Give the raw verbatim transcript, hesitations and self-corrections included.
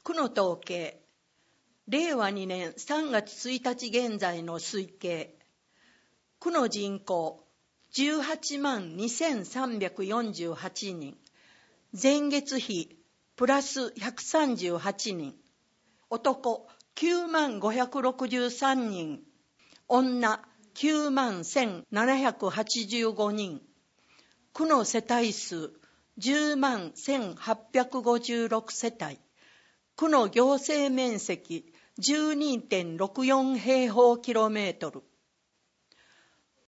区の統計、れいわにねんさんがつついたち現在の推計、区の人口じゅうはちまんにせんさんびゃくよんじゅうはちにん、前月比プラスひゃくさんじゅうはちにん、男きゅうまんごひゃくろくじゅうさんにん、女きゅうまんせんななひゃくはちじゅうごにん、区の世帯数じゅうまんせんはっぴゃくごじゅうろくせたい、区の行政面積 じゅうにてんろくよん 平方キロメートル、